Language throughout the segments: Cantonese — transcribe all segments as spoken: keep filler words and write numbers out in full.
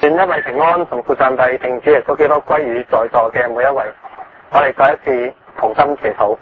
願一位平安同父上帝並主耶穌基督歸於在座嘅每一位。我哋再一次同心祈禱。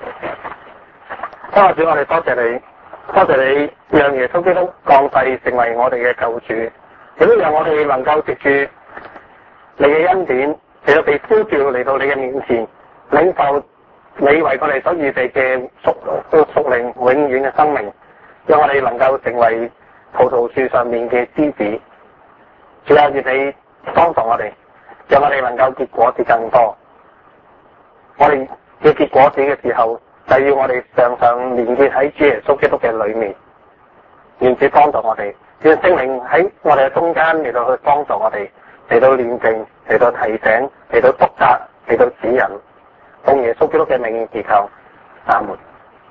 親愛主，我哋多謝你，多謝你讓耶穌基督降世成為我哋嘅救主，亦都讓我哋能夠藉住你嘅恩典嚟到被呼召嚟到你嘅面前，領受你為我哋所預備嘅屬屬靈永遠嘅生命，讓我哋能夠成為葡萄樹上面嘅枝子。主啊，願你幫助我哋，讓我哋能夠結果子更多。我哋要結果子嘅時候，就要我哋常常連結喺主耶穌基督嘅裏面，願主幫助我哋，願聖靈喺我哋嘅中間嚟到去幫助我哋，嚟到煉淨，嚟到提醒，嚟到督責，嚟到指引，奉耶穌基督嘅名祈求，阿門。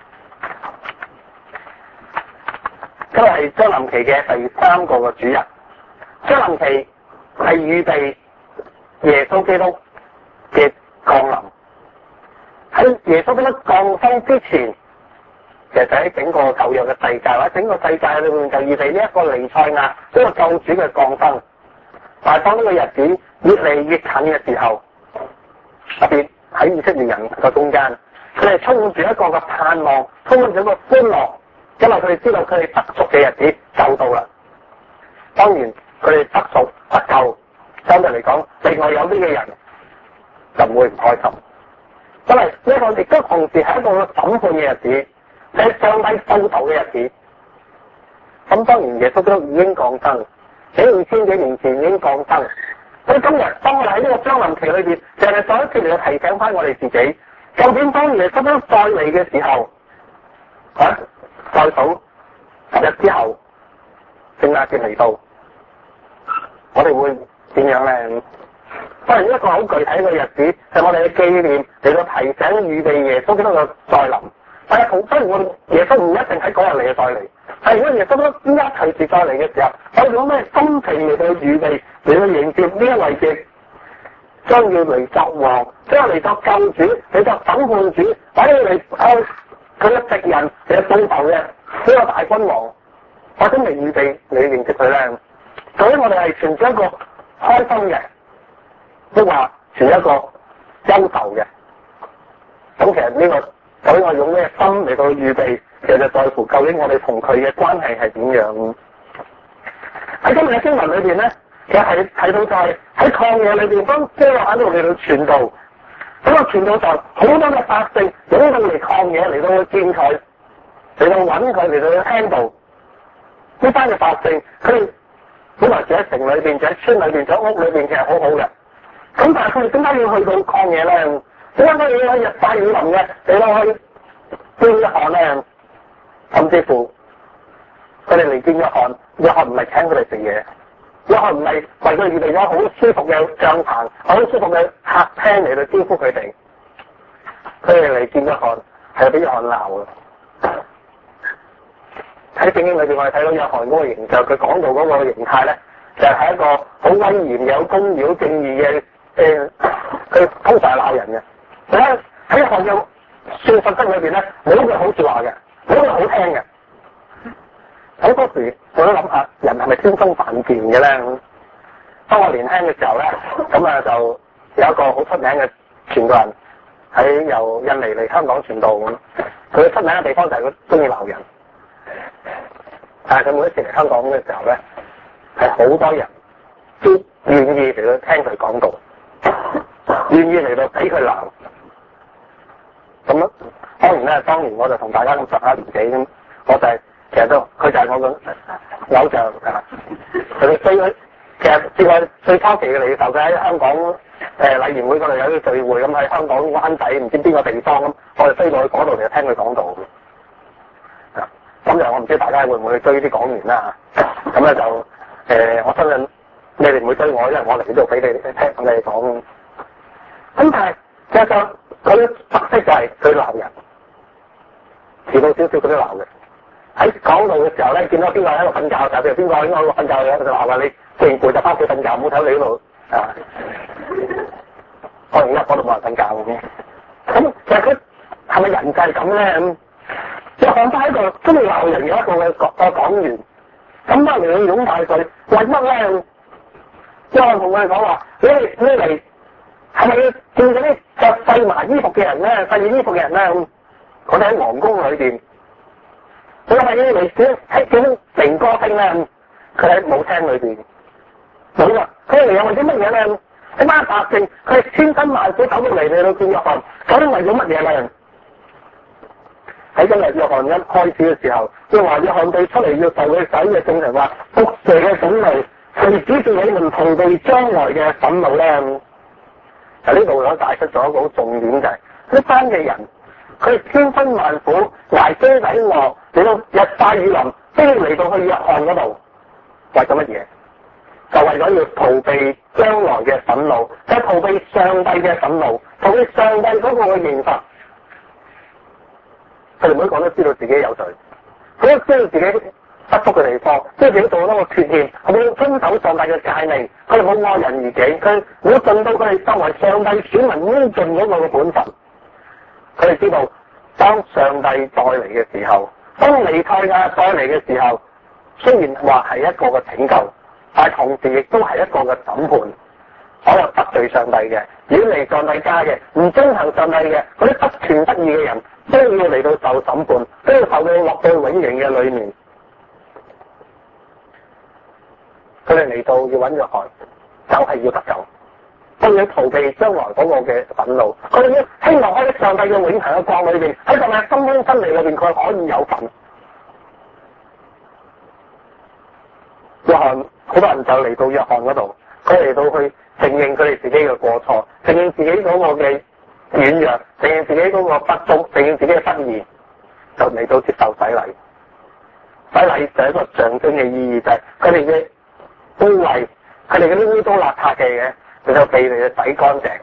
今日係將臨期嘅第三個嘅主日。將臨期係預備耶穌基督嘅降臨。喺耶穌基督降生之前，其實就喺整個舊約嘅世界或者整個世界裏面就預備呢一個彌賽亞，呢個救主嘅降生。但係當呢個日子越嚟越近嘅時候，特別喺以色列人嘅中間，佢哋充滿住一個嘅盼望，充滿住一個歡樂，因為佢哋知道佢哋得贖嘅日子就到啦。當然，佢哋得贖得救，相對嚟講，另外有啲嘅人就唔會唔開心，因為呢個亦都同時係一個審判嘅日子，係上帝報仇嘅日子。咁當然耶穌都已經降生，喺二千幾年前已經降生。所以今日當我哋喺呢個將臨期裏邊，就係再一次嚟到提醒翻我哋自己，究竟當耶穌都再嚟嘅時候，啊，再數十日之後，聖誕節嚟到。我哋會點樣咧？當然一個好具體嘅日子，係我哋嘅紀念嚟到提醒預備耶穌基督嘅再臨。但係好當然我哋耶穌唔一定喺嗰日嚟嘅再嚟。係如果耶穌基督依家隨時再嚟嘅時候，我哋用咩心情嚟到預備嚟到迎接呢一位嘅將要嚟作王，將要嚟作救主、嚟作審判主，或者嚟向佢嘅敵人嚟報仇嘅呢個大君王，或者未預備嚟迎接佢咧？所以我哋係存住一個開心嘅，即係話存一個憂愁嘅。咁其實呢、這個，究竟我用咩心嚟到預備，其實就在乎究竟我哋同佢嘅關係係點樣。喺今日嘅經文裏邊咧，其實係睇到就係喺曠野裏邊，當基督喺度嚟到傳道，咁啊傳道就好多嘅百姓湧到嚟曠野嚟到去見佢，嚟到揾佢嚟到去聽道。呢班嘅百姓，佢哋本來住喺城裏邊，住喺村裏邊，住喺屋裏邊，其實好好嘅。咁但係佢哋點解要去到曠野咧？點解佢要喺日曬雨淋嘅嚟到去見約翰咧？甚至乎佢哋嚟見約翰，約翰唔係請佢哋食嘢，約翰唔係為佢哋預備咗好舒服嘅帳篷、好舒服嘅客廳嚟到招呼佢哋。佢哋嚟見約翰係俾約翰鬧嘅。喺聖經裏邊，我哋睇到約翰嗰個形象，佢講到嗰個形態咧，就係、是、一個好威嚴、有公義、好正義嘅誒，佢、呃、通常係鬧人嘅。喺喺約翰嘅說法則裏邊咧，冇一句好說話嘅，冇一句好聽嘅。好多時我都諗下，人係咪天生犯賤嘅咧？當我年輕嘅時候咧，咁啊就有一個好出名嘅傳道人喺由印尼嚟香港傳道咁，佢出名嘅地方就係佢中意鬧人。但係佢每一次嚟香港嘅時候咧，係好多人都願意嚟到聽佢講道，願意嚟到俾佢鬧。咁啊，當然咧，當年我就同大家咁上下年紀咁，我就係、是、其實都佢就係我嘅偶像啊！佢哋最其實最我最初期嘅嚟嘅時候，佢喺香港誒禮賢會嗰度有啲聚會咁，喺香港灣仔唔知邊個地方咁，我哋飛到去嗰度嚟聽佢講道。咁就我唔知大家會唔會去追啲講員啦，咁咧就誒、呃，我相信你哋唔會追我，因為我嚟呢度俾你哋聽你哋講。咁但係其實佢啲特色就係佢鬧人，遲到少少佢都鬧嘅。喺講道嘅時候咧，見到邊個喺度瞓覺，就譬如邊個喺度瞓覺嘅，佢就鬧話你，既然攰就翻屋企瞓覺，唔好睇你嗰度啊。可能而家嗰度冇人瞓覺嘅。咁其實佢係咪人就係咁咧？約翰係一個中意鬧人嘅一個嘅個講員，咁當然你擁戴佢，為乜咧？ 約翰同佢哋講話：你哋你嚟係咪要見嗰啲着細麻衣服嘅人咧？細件衣服嘅人咧？咁佢哋喺皇宮裏邊，佢係咪要嚟見睇見明歌星咧？佢喺舞廳裏邊冇噶，佢嚟又為咗乜嘢咧？一班百姓，佢係千辛萬苦走到嚟嚟到見約翰，究竟為咗乜嘢咧？喺今日約翰一開始嘅時候，即係話約翰對出嚟要受佢洗嘅聖人話，毒蛇嘅種類係指住你們同地將來嘅憤怒咧。就呢度我帶出咗一個好重點，就係呢班嘅人，佢哋千辛萬苦捱飢抵餓嚟到日曬雨淋，都要嚟到去約翰嗰度，為咗乜嘢？就為咗要逃避將來嘅憤怒，即係逃避上帝嘅憤怒，逃避上帝嗰個嘅刑罰。佢哋每個都知道自己有罪，佢都知道自己不足嘅地方，即係自己做咗多個缺陷，係冇遵守上帝嘅誡命，佢哋冇愛人如己，佢冇盡到佢哋作為上帝選民應盡嗰個嘅本分。佢哋知道當上帝再嚟嘅時候，當彌賽亞再嚟嘅時候，雖然話係一個嘅拯救，但係同時亦都係一個嘅審判。所有得罪上帝嘅、遠離上帝家嘅、唔遵行上帝嘅嗰啲不權不義嘅人，都要嚟到受審判，都要受到落到永刑嘅裏面。佢哋嚟到要揾約翰，就係、是、要得救，佢要逃避將來嗰個嘅憤怒，佢哋要希望喺上帝嘅永恆嘅國裏邊，喺上帝心中真理裏邊，佢可以有份。約翰好多人就嚟到約翰嗰度，佢嚟到去承認佢哋自己嘅過錯，承認自己嗰個嘅軟弱，承認自己嗰個不足，承認自己嘅失義，就嚟到接受洗禮。洗禮就係一個象徵嘅意義，就係佢哋嘅污穢，佢哋嗰啲污糟邋遢嘅嘢，佢就被你哋洗乾淨。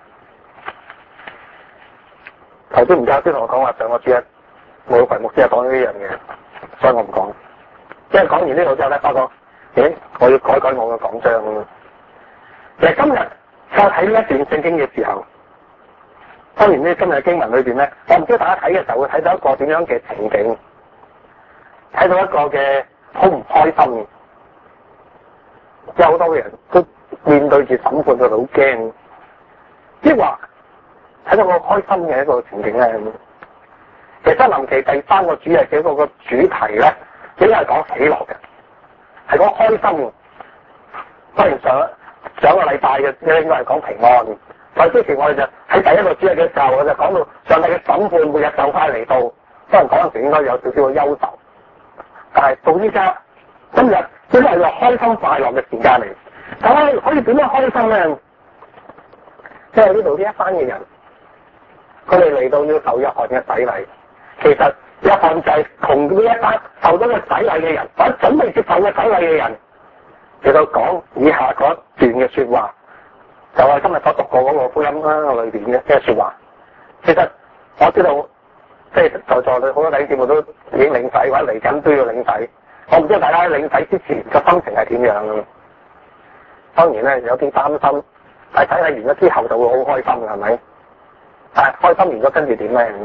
頭先吳教師同我講話上個主日，冇葵牧師係講呢樣嘢，所以我唔講。因為講完呢度之後咧，發覺，咦，我要改改我嘅講章。其實今日再睇呢一段聖經嘅時候，當然呢今日嘅經文裏邊咧，我唔知道大家睇嘅時候會睇到一個點樣嘅情景，睇到一個嘅好唔開心嘅，有好多嘅人都面對住審判，佢哋好驚，即係話睇到個開心嘅一個情景咧。其實《申命記》第三個主日嘅一個個主題咧，應該係講喜樂嘅，係講開心嘅。當然上上個禮拜嘅應該係講平安。所以之前我哋就喺第一個主日嘅時候，我就講到上帝嘅審判每日就快嚟到，當然嗰陣時應該有少少嘅憂愁。但係到依家今日應該係個開心快樂嘅時間嚟。但係可以點樣開心咧？即係呢度呢一班嘅人，佢哋嚟到要受約翰嘅洗禮。其實約翰就係同呢一班受咗嘅洗禮嘅人，或者準備接受嘅洗禮嘅人，嚟到講以下嗰段嘅說話，就係今日所讀過嗰個福音啦裏邊嘅嘅說話。其實我知道，即係在座嘅好多弟兄姊妹都已經領洗，或者嚟緊都要領洗。我唔知道大家喺領洗之前嘅心情係點樣嘅。當然咧有啲擔心，但係洗禮完咗之後就會好開心嘅，係咪？但係開心完咗跟住點咧？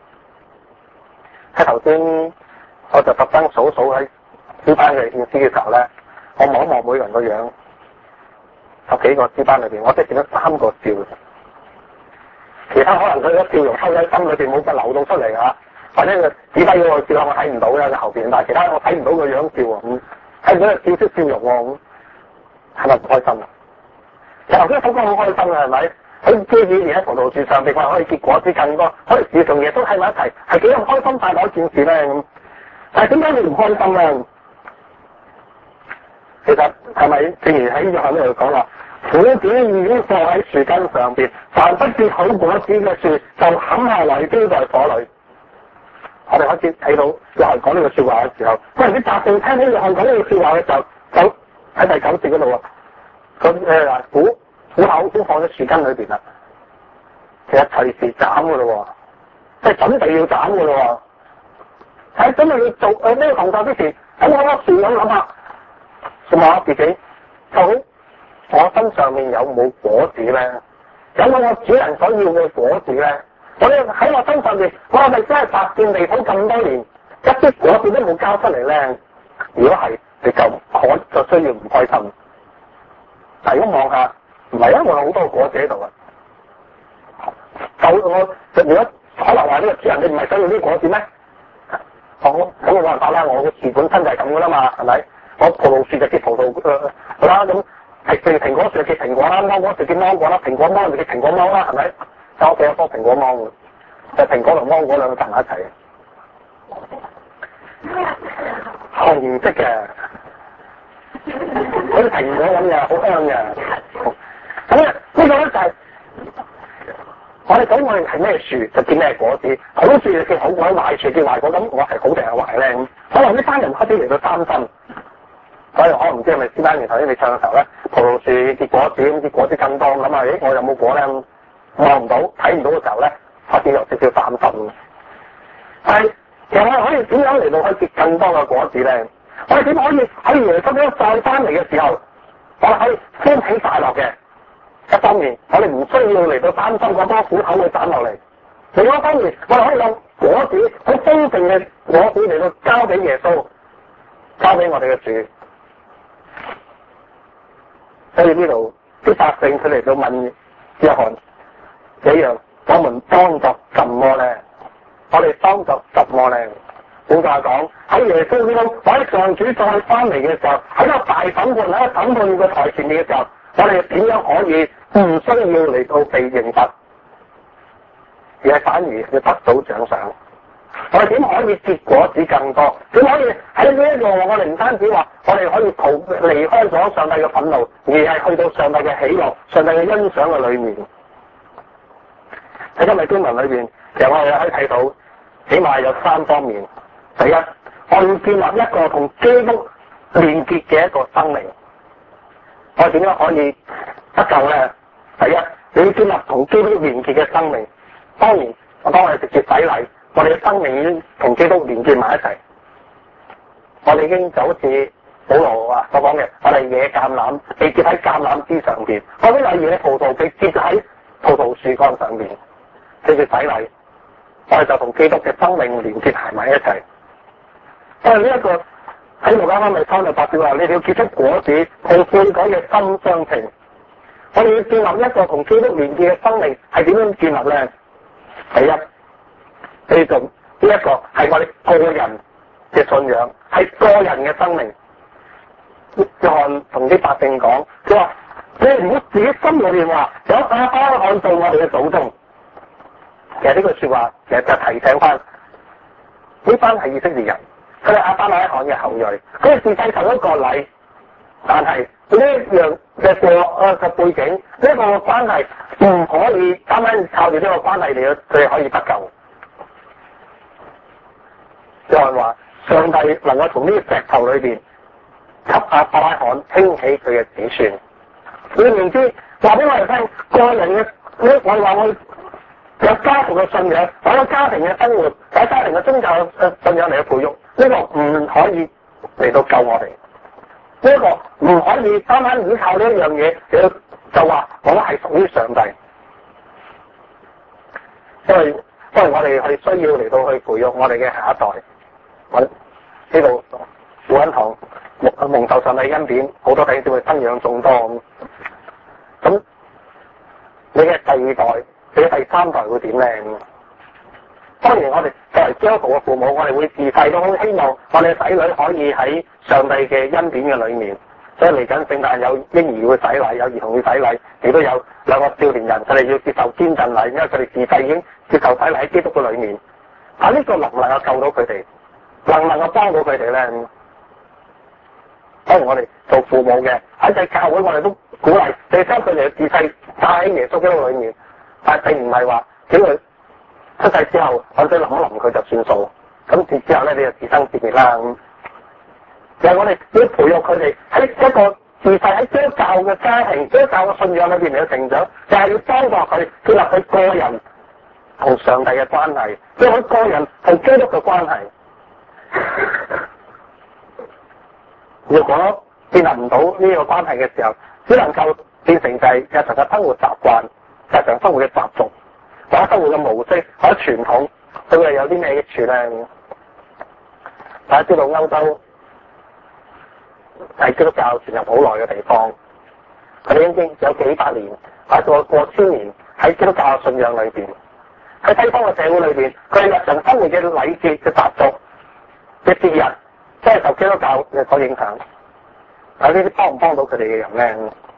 喺頭先我就特登數數喺詩班嘅獻詩嘅時候咧，我望一望每個人個樣，十幾個詩班裏邊，我即係見到三個笑，其他可能佢個笑容收喺心裏邊冇得流到出嚟啊，或者個指揮嗰個笑我睇唔到啦，後邊，但係其他我睇唔到個樣笑啊，咁睇唔到個笑色笑容喎，咁係咪唔開心啊？其實頭先首歌好開心啊，係咪？喺遮住而喺葡萄樹上邊，我哋可以結果子更多，可以事同嘢都喺埋一齊，係幾咁開心快樂一件事咧咁。但係點解你唔開心咧？其實係咪正如喺約翰呢度講話，苦子已經放喺樹根上邊，凡不結好果子嘅樹就砍下來丟在火裏。我哋開始睇到約翰講呢個說話嘅時候，嗰陣啲百姓聽到約翰講呢個說話嘅時候，就喺第九節嗰度啊，咁誒嗱苦。虎口先放喺樹根裏邊啦，其實隨時斬噶咯，即係準備要斬噶咯。喺準備要做誒呢個動作之前，喺嗰棵樹咁諗下，問下自己，究竟我身上面有冇果子咧？有冇我主人所要嘅果子咧？我哋喺我身上邊，我係咪真係白佔地土咁多年，一啲果子都冇交出嚟咧？如果係，你就可就需要唔開心。 就咁望下，唔係啊，我有好多果子喺度啊。就我如果可能話呢個主人，你唔係想要啲果子咩？好，咁我冇辦法啦，我個樹本身就係咁噶啦嘛，係咪？我葡萄樹就結葡萄誒、呃、啦，咁蘋蘋果樹就結蘋果啦，芒果樹結芒果啦，蘋果芒就結蘋果芒啦，係咪？就屋企有棵蘋果芒嘅，就蘋果同芒果兩個搭埋一齊嘅，紅色嘅，好似蘋果咁嘅，好香嘅。咁咧呢個咧就係、是、我哋講我哋係咩樹就結咩果子，好樹就結好果，壞樹結壞果，咁我係好定係壞咧？可能呢班人開始嚟到擔心。所以我唔知係咪師班年頭先你唱嘅時候咧，葡萄樹結果子咁，結果子更多咁啊！咦，我有冇果咧？望唔到，睇唔到嘅時候咧，開始有少少擔心。但係其實我哋可以點樣嚟到去結更多嘅果子咧？我哋點可以喺耶穌基督再翻嚟嘅時候，我哋可以歡喜快樂嘅？一方面，我哋唔需要嚟到擔心嗰多苦口會斬落嚟；另一方面，我哋可以用果子好豐盛嘅果子嚟到交俾耶穌，交俾我哋嘅主。所以呢度啲百姓佢嚟到問約翰這樣，我們當作什麼咧？我哋當作什麼咧？換句話講，喺耶穌基督喺上主再翻嚟嘅時候，喺個大審判喺個審判嘅台前面嘅時候，我哋點樣可以唔需要嚟到被刑罰，而係反而要得到獎賞？我哋點可以結果子更多？點可以喺呢一個我哋唔單止話我哋可以逃離開咗上帝嘅憤怒，而係去到上帝嘅喜樂、上帝嘅欣賞嘅裏面。喺今日經文裏邊，其實我哋可以睇到，起碼有三方面。第一，我要建立一個同基督連結嘅一個生命。我哋點樣可以得救咧？第一，你要建立同基督連結嘅生命。當然，我當我哋直接洗禮。我哋嘅生命已經同基督連結埋一齊，我哋已經就好似保羅啊所講嘅，我哋野橄欖被結喺橄欖枝上邊，我哋係野葡萄被結喺葡萄樹幹上邊。藉住洗禮，我哋就同基督嘅生命連結埋埋一齊。因為呢一個喺路加福音三十八節話，你哋要結出果子，同悔改嘅心相稱。我哋要建立一個同基督連結嘅生命，係點樣建立咧？第一。呢度呢一個係我哋個人嘅信仰，係個人嘅生命。約翰同啲百姓講，佢話：你唔好自己心裏邊話有亞伯拉罕做我哋嘅祖宗。其實呢句說話其實就提醒翻呢班係以色列人，佢係亞伯拉罕嘅後裔，佢哋自細受一個禮，但係呢一樣嘅過嘅背景，呢、這、一個關係唔可以單單靠住呢個關係嚟，佢哋可以得救。約翰話：上帝能夠從呢個石頭裏邊給亞伯拉罕興起佢嘅子孫。你明知話俾我哋聽，個人嘅我我話我有家庭嘅信仰，有家庭嘅生活，有家庭嘅宗教嘅信仰嚟嘅培育，呢、這個唔可以嚟到救我哋。呢、這、一個唔可以單單依靠呢一樣嘢，就話我係屬於上帝。因為因為我哋係需要嚟到去培育我哋嘅下一代。我呢度福音堂蒙蒙受上帝恩典，好多弟兄姊妹生養眾多咁。咁你嘅第二代、你嘅第三代會點咧？當然，我哋作為基督徒嘅父母，我哋會自細都好希望我哋嘅仔女可以喺上帝嘅恩典嘅裏面。所以嚟緊聖誕有嬰兒會洗禮，有兒童會洗禮，亦都有兩個少年人，佢哋要接受堅振禮，因為佢哋自細已經接受洗禮喺基督嘅裏面。但呢個能唔能夠救到佢哋？能唔能夠幫到佢哋咧？當然我哋做父母嘅喺喺教會，我哋都鼓勵你將佢哋嘅自細帶喺耶穌基督裏面，但係並唔係話叫佢出世之後，我哋諗一諗佢就算數，咁之後咧你就自生自滅啦。就係我哋要培育佢哋喺一個自細喺基督教嘅家庭、基督教嘅信仰裏邊嚟嘅成長，就係、是、要幫助佢建立佢個人同上帝嘅關係，即係佢個人同基督嘅關係。如果建立唔到呢個關係嘅時候，只能夠變成就係日常嘅生活習慣、日常生活嘅習俗，或者生活嘅模式，或者傳統，對佢哋有啲咩益處咧？大家知道歐洲係基督教傳入好耐嘅地方， 佢哋已經有幾百年或者過千年喺基督教嘅信仰裏邊，喺西方嘅社會裏邊，佢哋日常生活嘅禮節嘅習俗嘅節日，真係受基督教嘅所影響。有呢啲幫唔幫到佢哋嘅人咧？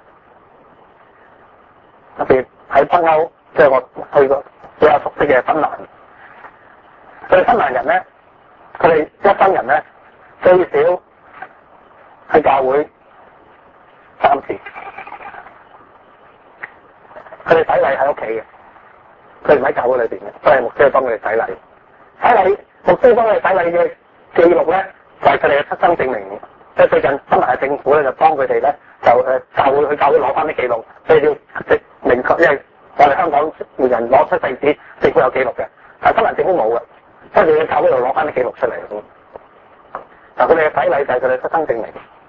特別喺北歐，即係我去過比較熟悉嘅芬蘭，佢哋芬蘭人咧，佢哋一生人咧最少喺教會三次，佢哋洗禮喺屋企嘅，佢哋唔喺教會裏邊嘅，都係牧師幫佢哋洗禮。洗禮牧師幫佢哋洗禮嘅記錄咧，就係佢哋嘅出生證明。即係最近芬蘭嘅政府咧，就幫佢哋咧，就誒教會去教會攞翻啲記錄，所以要即明確，因為我哋香港人攞出世紙，政府有記錄嘅，但係芬蘭政府冇嘅，所以你要教會度攞翻啲記錄出嚟。嗱，佢哋嘅洗禮就係佢哋出生證明。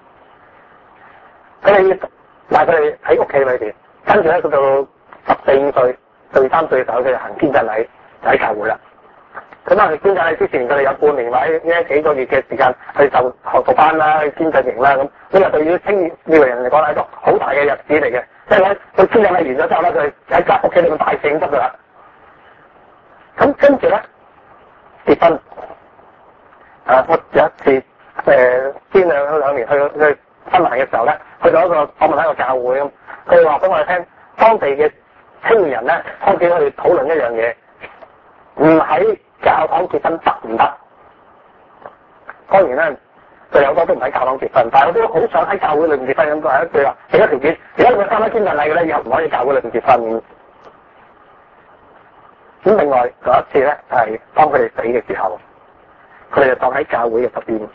佢哋，但係佢哋喺屋企裏邊，跟住咧佢到十四五歲、十二三歲嘅時候，佢哋行堅振禮就喺教會啦。咁啊，堅振禮之前，佢哋有半年或者呢幾個月嘅時間去受學徒班啦、堅振營啦咁。呢個對於青年人嚟講係一個好大嘅日子嚟嘅。即係咧，佢堅振禮完咗之後咧，佢喺間屋企裏面大聖得噶啦。咁跟住咧結婚。啊，我有一次誒先兩兩年去去芬蘭嘅時候咧，去到一個我問喺個教會咁，佢話俾我哋聽，當地嘅青年人咧開始去討論一樣嘢，唔喺教堂結婚得唔得？當然咧，就有好多都唔喺教堂結婚，但係我都好想喺教會裏面結婚咁。係一句話，其他條件，而家佢參加堅振禮嘅咧，以後唔可以教會裏面結婚。咁另外有一次咧，就係、是、當佢哋死嘅時候，佢哋就當喺教會嘅側邊。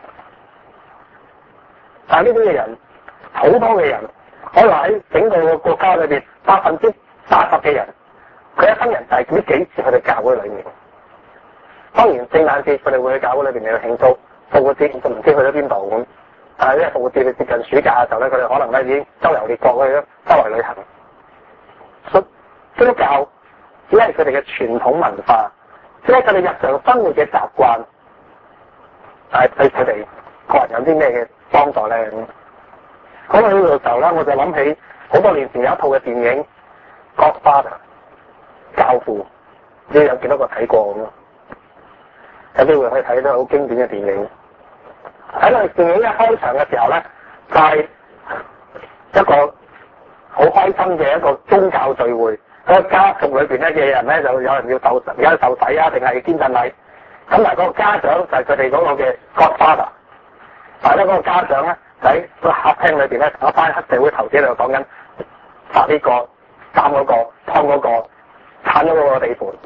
但係呢啲嘅人，好多嘅人，可能喺整個國家裏邊，百分之八十嘅人，佢一生人就係呢幾次去到教會裏面。當然聖誕節佢哋會去教會裏邊嚟去慶祝，復活節就唔知去咗邊度咁。但係因為復活節接近暑假嘅時候咧，佢哋可能咧已經周遊列國去咗周圍旅行。所以基督教只係佢哋嘅傳統文化，只係佢哋日常生活嘅習慣，但係對佢哋個人有啲咩嘅幫助咧？講到呢度嘅時候咧，我就諗起好多年前有一套嘅電影《Godfather》教父，唔知有幾多個睇過咁咯？有機會可以睇到好經典嘅電影。喺個電影一開場嘅時候咧，就係、是、一個好開心嘅一個宗教聚會。嗰個家族裏邊咧嘅人咧，就有人要受而家受洗啊，定係堅振禮。咁但係個家長就係佢哋嗰個嘅 Godfather。但係咧嗰個家長咧喺個客廳裏邊咧，同一班黑社會頭子喺度講緊殺呢個、斬嗰個、劏嗰個、鏟咗嗰個地盤。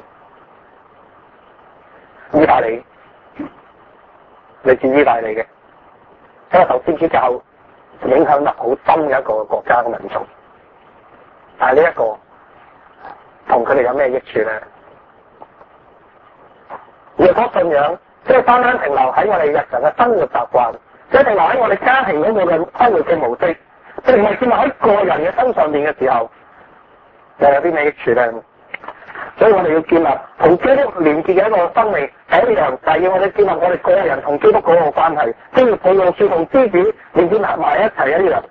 意大利，嚟自意大利嘅，因為受天主教影響得好深嘅一個國家嘅民族。但係呢一個同佢哋有咩益處咧？若果信仰即係單單停留喺我哋日常嘅生活習慣，即係停留喺我哋家庭嗰個嘅生活嘅模式，即係唔係建立喺個人嘅身上面嘅時候，又有啲咩益處咧？所以我哋要建立同基督連結嘅一個生命，係一樣，就係要我哋建立我哋個人同基督嗰個關係，即係培養樹同枝子連結合埋一齊一樣。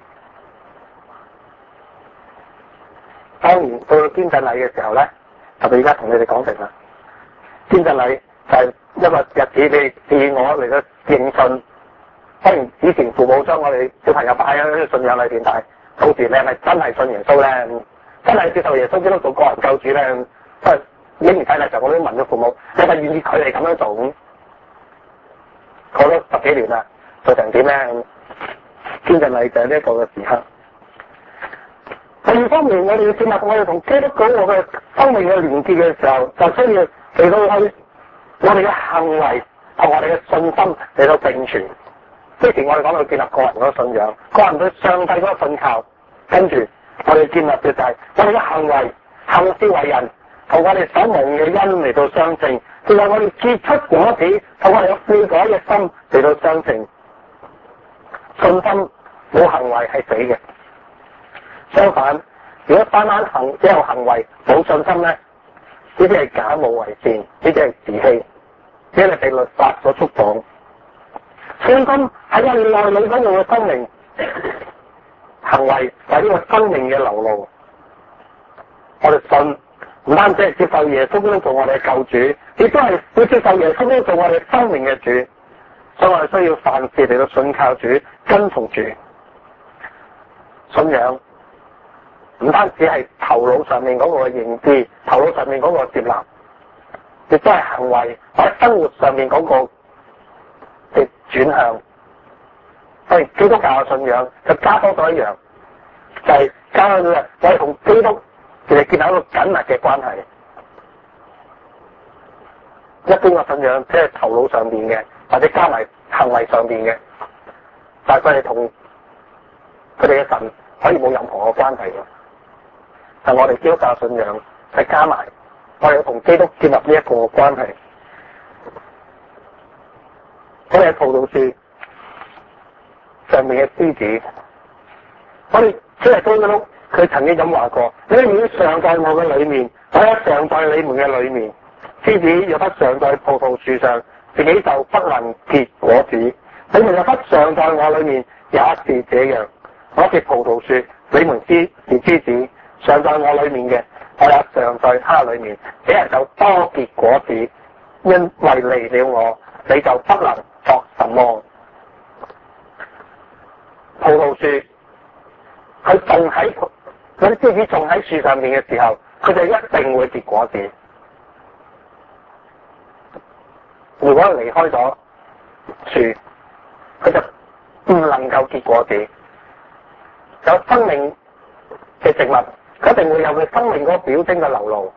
當然到到堅振禮嘅時候咧，特別而家同你哋講定啦。堅振禮就係一個日子，你自我嚟到認信。當然以前父母將我哋小朋友擺喺呢個信仰裏邊，但係到時你係咪真係信耶穌咧？真係接受耶穌基督做個人救主咧？即係影完睇嚟就我都問咗父母，你係咪願意佢哋咁樣做？咁過咗十幾年啦，做成點咧？堅振禮就係呢一個嘅時刻。第二方面，我哋要建立我哋同基督嗰個嘅生命嘅連結嘅時候，就需要嚟到去我哋嘅行為同我哋嘅信心嚟到並存。之前我哋講到建立個人嗰個信仰，個人對上帝嗰個信靠，跟住我哋建立嘅就係我哋嘅行為行事為人同我哋所蒙嘅恩嚟到相稱，仲有我哋結出果子同我哋有悔改嘅心嚟到相稱。信心冇行為係死嘅。相反，如果單單行只有行為冇信心咧，呢啲係假冒為善，呢啲係自欺，呢啲係被律法所束綁。信心喺我哋內裏嗰度嘅生命， 行為係呢個生命嘅流露。我哋信唔單止係接受耶穌基督做我哋嘅救主，亦都係要接受耶穌基督做我哋生命嘅主。所以我哋需要凡事嚟到信靠主，跟從主。信仰唔單止係頭腦上面嗰個認知，頭腦上面嗰個接納，亦都係行為或者生活上面嗰個嘅轉向。所以基督教嘅信仰就加多咗一樣，就係、是、加咗嘅我哋同基督其實建立一個緊密嘅關係。一般嘅信仰即係頭腦上邊嘅，或者加埋行為上邊嘅，但係佢哋同佢哋嘅神可以冇任何嘅關係嘅。但我哋基督教信仰係加埋我哋同基督建立呢一個關係。我哋係葡萄樹上面嘅枝子，我哋即係基督，佢曾經咁話過：你們要常在我嘅裏面，我也常在你們嘅裏面。枝子若不常在葡萄樹上，自己就不能結果子。你們若不常在我裏面，也是這樣。我是葡萄樹，你們枝是枝子，常在我裏面嘅，我也常在他裏面，這人就多結果子。因為離了我，你就不能作什麼。葡萄樹佢種喺嗰啲枝子種喺樹上面嘅時候，佢就一定會結果子。如果離開咗樹，佢就唔能夠結果子。有生命嘅植物，佢一定會有佢生命嗰個表徵嘅流露。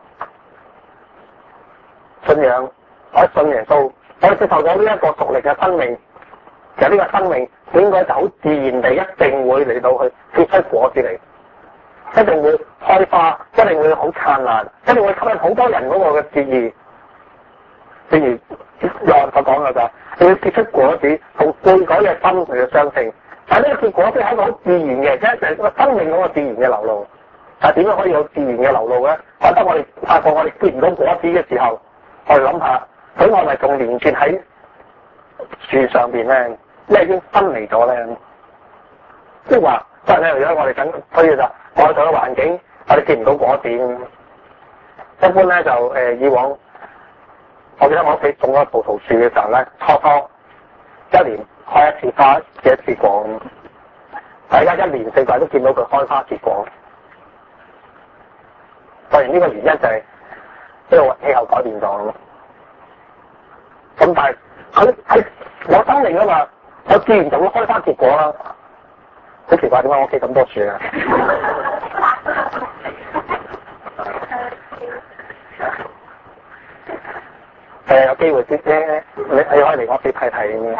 信仰，我信耶穌，我接受咗呢一個屬靈嘅生命，其實呢個生命應該就好自然地一定會嚟到去結出果子嚟，一定會開花，一定會好燦爛，一定會吸引好多人嗰個嘅注意。正如約翰所講嘅就係，你要結出果子，同悔改嘅心嚟嘅相稱。但係呢個結果子係一個好自然嘅，即係就係個生命嗰個自然嘅流露。但係點樣可以有自然嘅流露咧？或者我哋發覺我哋結唔到果子嘅時候，我哋諗下，咁我咪仲連結喺樹上邊咧？因為已經分離咗咧。即係話，即係咧，如果我哋等，所以就外在嘅環境，我哋結唔到果子。一般咧就誒、呃、以往。我記得我屋企種咗葡萄樹嘅時候咧，初初一年開一次花結一次果，大家一年四季都見到佢開花結果。當然呢個原因就係呢個氣候改變咗。咁但係佢係有生命啊嘛，我自然就會開花結果啦。好奇怪，點解我屋企咁多樹啊？誒，有機會先咧，你你可以嚟我屋企睇睇。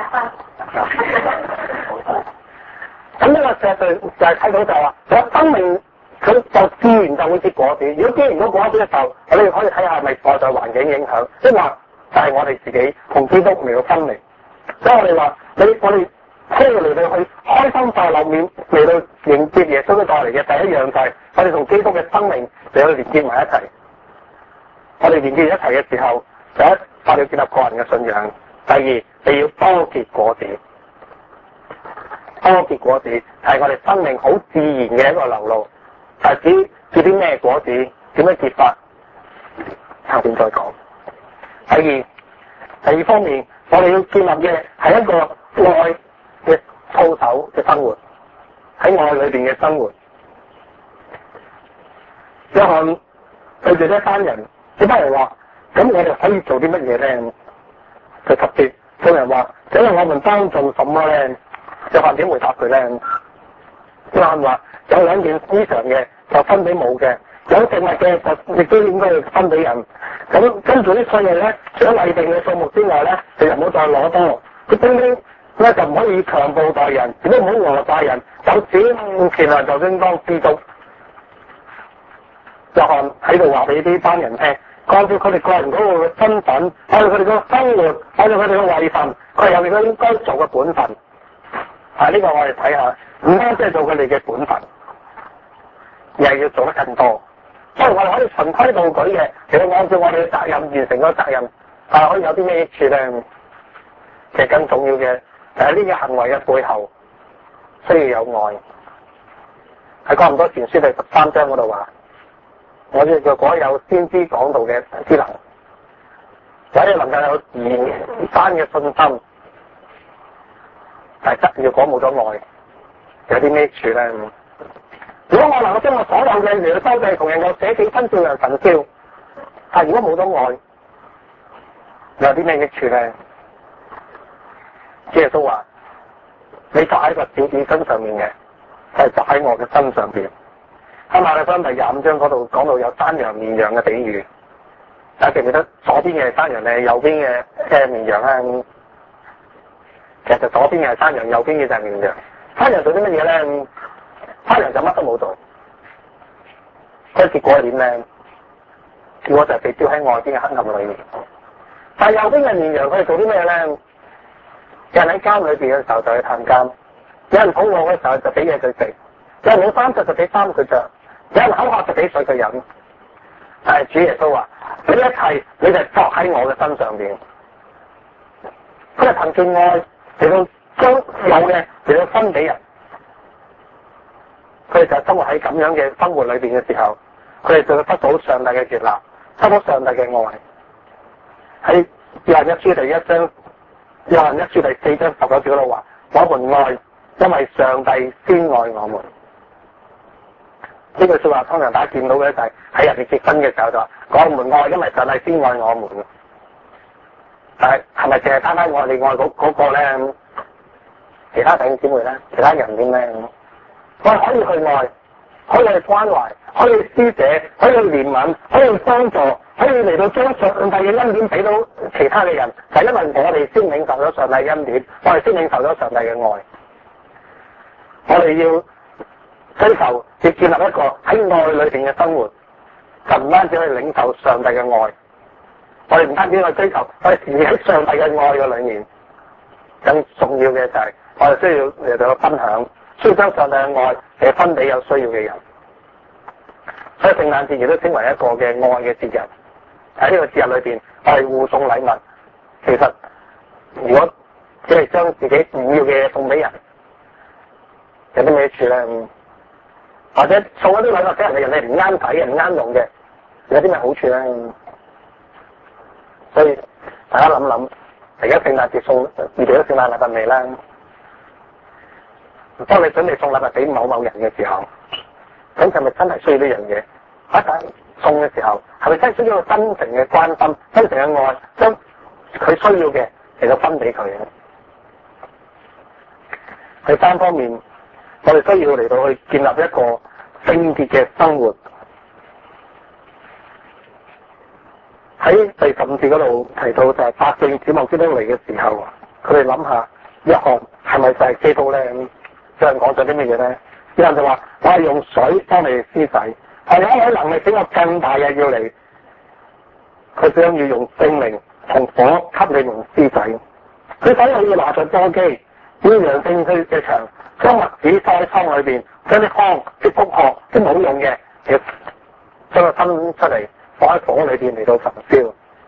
咁呢個實際就係睇到就係話，我生命佢就自然就會結果子。如果結唔到果子嘅時候，我哋可以睇下係咪外在環境影響，即係話就係我哋自己同基督嚟到分離。所以我哋話，你我哋需要嚟到去開心快樂面嚟到迎接耶穌帶嚟嘅第一樣就係，我哋同基督嘅生命嚟到連結埋一齊。我哋連結一齊嘅時候，第一，我哋要建立個人嘅信仰；第二，你要多結果子。多結果子係我哋生命好自然嘅一個流露。但係至於結啲咩果子，點樣結法，後邊再講。第二，第二方面，我哋要建立嘅係一個愛嘅操守嘅生活，喺愛裏邊嘅生活。約翰對住一班人，呢班人話：咁我哋可以做啲乜嘢咧？佢特別有人話：請問我們當做什麼咧？約翰點回答佢咧？約翰話：有兩件衣裳嘅就分俾冇嘅，有食物嘅就亦都應該要分俾人。咁跟住啲信嘢咧，除咗例定嘅數目之外咧，就唔好再攞多。佢兵兵咧就唔可以強暴待人，亦都唔好訛詐人，有錢錢來就應當知足。約翰喺度話俾呢班人聽，按照佢哋個人嗰個嘅身份，按照佢哋嗰個生活，按照佢哋嘅位份，佢係有佢哋應該做嘅本分。啊，呢個我哋睇下，唔單止係做佢哋嘅本分，而係要做得更多。所以我哋可以循規蹈矩嘅，其實按照我哋嘅責任完成個責任，啊可以有啲咩益處咧？其實更重要嘅就係呢個行為嘅背後需要有愛。 喺哥林多前書第十三章嗰度話，我哋若果有先知講道嘅之能，或者能夠有移山嘅信心，但係得要講冇咗愛，有啲咩處咧？如果我能夠將我所有嘅嚟到收據同人有寫幾分照亮神照，但係如果冇咗愛，有啲咩益處咧？主耶穌話：你作喺個小子身上面嘅，就係作喺我嘅身上邊。喺馬太福音第廿五章嗰度講到有山羊綿羊嘅比喻，大家記唔記得左邊嘅係山羊咧，右邊嘅嘅綿羊咧？其實左邊嘅係山羊，右邊嘅就係綿羊。山羊做啲乜嘢咧？山羊就乜都冇做，所以結果係點咧？結果就係被丟喺外邊嘅黑暗裏面。但係右邊嘅綿羊佢哋做啲咩咧？有人喺監裏邊嘅時候就去探監，有人肚餓嘅時候就俾嘢佢食，有人冇衫着就俾衫佢着，有人口渴就俾水佢飲。但係主耶穌話：呢一切你就作喺我嘅身上邊。佢係憑住愛嚟到將有嘅嚟到分俾人。佢哋就係生活喺咁樣嘅生活裏邊嘅時候，佢哋就會得到上帝嘅接納，得到上帝嘅愛。喺約翰一書第一章。約翰一書第四章十九節嗰度話：我們愛，因為上帝先愛我們。呢句說話通常大家見到嘅就係喺人哋結婚嘅時候就話：我們愛，因為上帝先愛我們。但係係咪淨係單單我哋愛嗰嗰個咧？其他弟兄姊妹咧，其他人點咧？我哋可以去愛，可以去關懷，可以去施捨，可以去憐憫，可以去幫助，可以嚟到將上帝嘅恩典俾到其他嘅人，就係因為我哋先領受咗上帝嘅恩典，我哋先領受咗上帝嘅愛。我哋要追求要建立一個喺愛裏邊嘅生活，就唔單止可以領受上帝嘅愛，我哋唔單止去追求，我哋時時喺上帝嘅愛嘅裏面。更重要嘅就係我哋需要嚟到分享，需要將上帝嘅愛嚟分俾有需要嘅人。所以聖誕節亦都稱為一個嘅愛嘅節日。喺呢個節日裏邊，我哋互送禮物。其實如果只係將自己唔要嘅嘢送俾人，有啲咩處咧？或者送一啲禮物俾人哋，人哋唔啱使、唔啱用嘅，有啲咩好處咧？所以大家諗諗，而家聖誕節送預備咗聖誕禮物未咧？當你準備送禮物俾某某人嘅時候，咁係咪真係需要呢樣嘢？一旦送嘅時候，係咪真係需要一個真誠嘅關心、真誠嘅愛，將佢需要嘅嚟到分俾佢嘅？第三方面，我哋需要嚟到去建立一個聖潔嘅生活。喺第十五節嗰度提到就係百姓指望基督嚟嘅時候，佢哋諗下約翰係咪就係基督咧？有人講咗啲乜嘢咧？有人就話：我係用水幫你哋施洗，係有一位能力比我更大嘅要嚟，佢想要用聖靈同火給你們施洗。佢使我要拿着簸箕，要揚進去嘅場，將麥子塞喺倉裏邊，將啲糠、啲穀殼、啲冇用嘅，要將佢分出嚟，放喺火裏邊嚟到焚燒。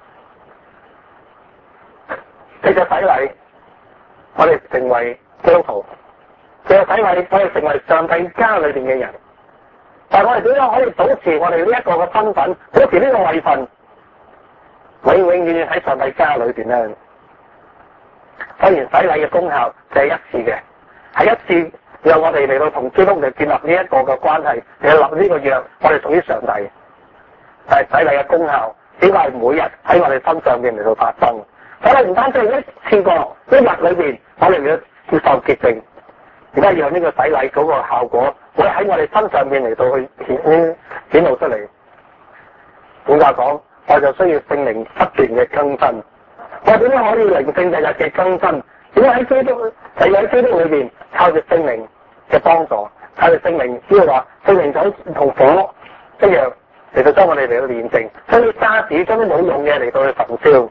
藉着洗禮，我哋成為基督徒。藉着洗禮，我哋成為上帝家裏邊嘅人。但係我哋點樣可以保持我哋呢一個嘅身份，保持呢個位份，永永遠遠喺上帝家裏邊咧？當然洗禮嘅功效就係一次嘅，係一次讓我哋嚟到同基督嚟建立呢一個嘅關係，嚟立呢個約，我哋屬於上帝。但係洗禮嘅功效，點解係每日喺我哋身上邊嚟到發生？洗禮唔單止係一次過，一日裏邊我哋要接受潔淨，而家讓呢個洗禮嗰個效果會喺我哋身上邊嚟到去顯顯露出嚟。換句話講，我就需要聖靈不斷嘅更新。我點樣可以靈性日日嘅更新？點解喺基督係喺基督裏邊靠住聖靈嘅幫助，靠住聖靈，只係話聖靈就同火一樣嚟到將我哋嚟到煉淨，將啲沙子、將啲冇用嘅嚟到去焚燒。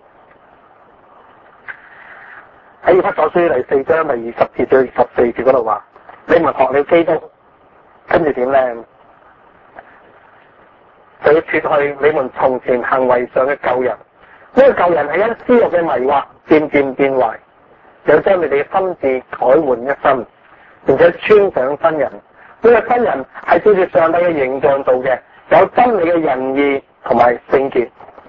喺以弗所書第四章第二十節至十四節嗰度話：你們學了基督，跟住點咧？就要脫去你們從前行為上嘅舊人。呢、這個舊人係因私欲嘅迷惑漸漸變壞，又將你哋嘅心志改換一新，並且穿上新人， 呢個新人係照住上帝嘅形象做嘅，有真理嘅仁義同埋聖潔。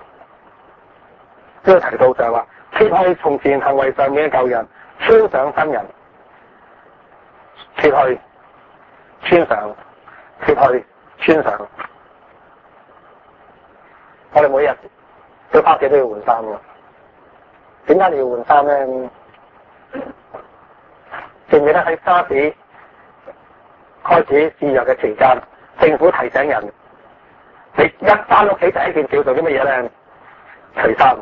呢個提到就係話，撇去從前行為上面嘅舊人，穿上新人。撇去穿上，撇去穿上。我哋每日都返屋企都要換衫嘅。點解你要換衫咧？記唔記得喺沙士開始肆虐嘅期間，政府提醒人，你一返屋企第一件事要做啲乜嘢咧？除衫，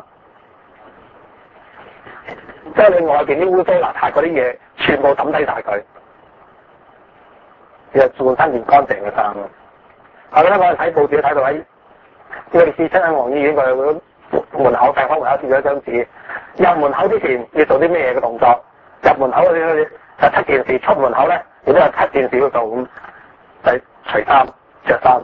將你外邊啲污糟邋遢嗰啲嘢全部抌低晒佢，然後換翻件乾淨嘅衫。後來咧，我哋睇報紙睇到喺我哋試親喺黃醫院佢門口病房門口貼咗一張紙，入門口之前要做啲咩嘢嘅動作？入門口嗰啲就七件事，出門口咧亦都有七件事要做，咁就係除衫、着衫、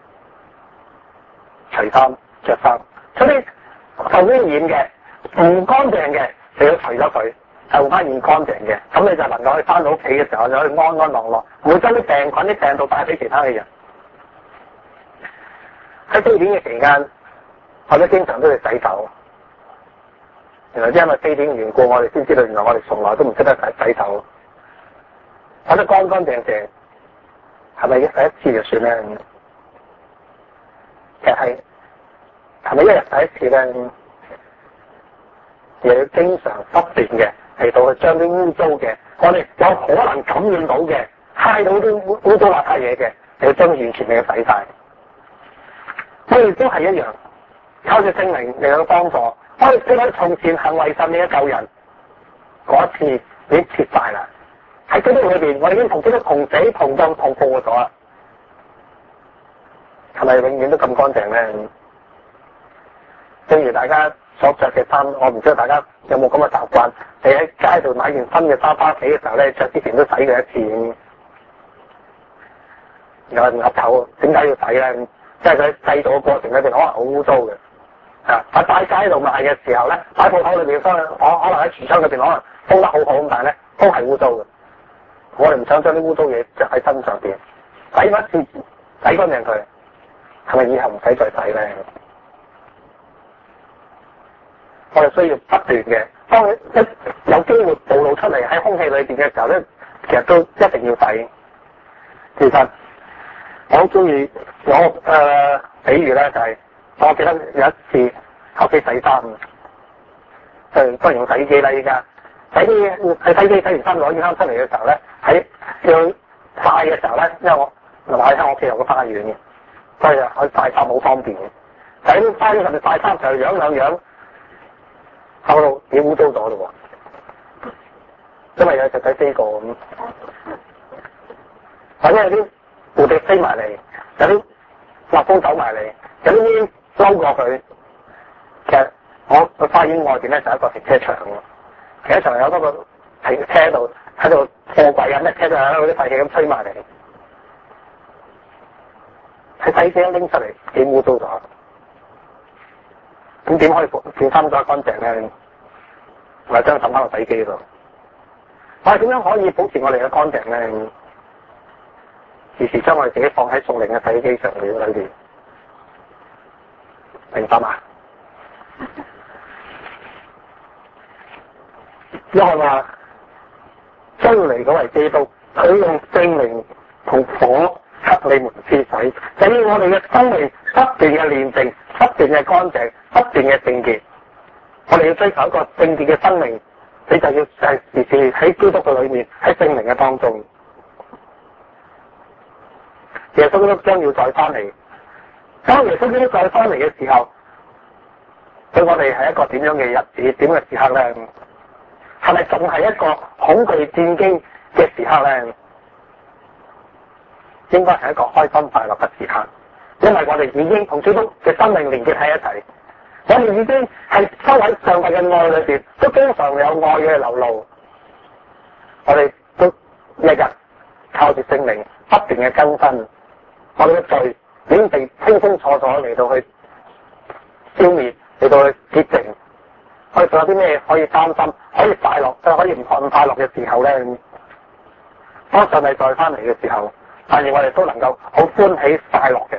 除衫、着衫。所以受污染嘅、唔乾淨嘅，就要除咗佢，就換翻件乾淨嘅，咁你就能夠去翻到屋企嘅時候就可以安安樂樂，唔會將啲病菌、啲病毒帶俾其他嘅人。喺非典嘅期間，我哋經常都要洗手。原來因為非典嘅緣故，我哋先知道原來我哋從來都唔識得洗洗手。洗得乾乾淨淨，係咪一洗一次就算咧？其實係係咪一日洗一次咧？又要經常不斷嘅嚟到去將啲污糟嘅，我哋有可能感染到嘅、揩到啲污污糟邋遢嘢嘅，你要將完全嚟洗晒。我哋都係一樣，靠住聖靈嚟到幫助。我哋只喺從前行為上面嘅舊人，嗰一次已經切晒啦。喺基督裏邊，我哋已經同基督同死同葬同復活咗啦。係咪永遠都咁乾淨咧？正如大家所着嘅衫，我唔知道大家有冇咁嘅習慣。你喺街度買件新嘅衫翻屋企嘅時候咧，着之前都洗佢一次。有人岌頭，點解要洗咧？即係佢製造嘅過程裏邊可能好污糟嘅。啊！喺擺街度賣嘅時候咧，擺鋪頭裏邊，可能可能喺櫥窗裏邊可能封得好好咁，但係咧都係污糟嘅。我哋唔想將啲污糟嘢着喺身上邊，洗一次洗乾淨佢，係咪以後唔使再洗咧？我哋需要不斷嘅，當一有機會暴露出嚟喺空氣裏邊嘅時候咧，其實都一定要洗。其實我好中意我誒、呃、比喻咧，就係、是。我記得有一次喺屋企洗衫，誒當然用洗衣機啦。依家洗衣喺洗衣機洗完衫攞件衫出嚟嘅時候咧，喺要曬嘅時候咧，因為我嗱喺喺我屋企有個花園嘅，所以啊去曬衫好方便嘅。喺啲花園入面曬衫就樣兩樣，後度幾污糟咗咯喎，因為有隻仔飛過咁，或者有啲蝴蝶飛埋嚟，有啲蜜蜂走埋嚟，有啲煙撈過佢。其實我個花園外邊咧就係一個停車場喎，停車場有多個停車喺度喺度貨櫃啊咩車都喺度啲廢氣咁吹埋嚟，喺洗車拎出嚟幾污糟咗，咁點可以件衫再乾淨咧？或者將佢抌翻個洗機度？我哋點樣可以保持我哋嘅乾淨咧？時時將我哋自己放喺屬靈嘅洗衣機上面裏邊，明白嘛？約翰話將嚟嗰位基督，佢用聖靈同火給你們施洗，就要我哋嘅生命不斷嘅煉淨，不斷嘅乾淨，不斷嘅聖潔。我哋要追求一個聖潔嘅生命，你就要係時時喺基督嘅裏面，喺聖靈嘅當中。耶穌基督將要再翻嚟，當耶穌基督再翻嚟嘅時候，對我哋係一個點樣嘅日子？點嘅時刻咧？係咪仲係一個恐懼戰驚嘅時刻咧？應該係一個開心快樂嘅時刻，因為我哋已經同基督嘅生命連結喺一齊，我哋已經係收喺上帝嘅愛裏邊，都經常有愛嘅流露。我哋都日日靠住聖靈不斷嘅更新，我哋嘅罪已經被清清楚楚嚟到去消滅，嚟到去潔淨。我哋仲有啲咩可以擔心、可以快樂、可以唔快唔快樂嘅時候咧？當上帝再翻嚟嘅時候， 但願我哋都能夠好歡喜快樂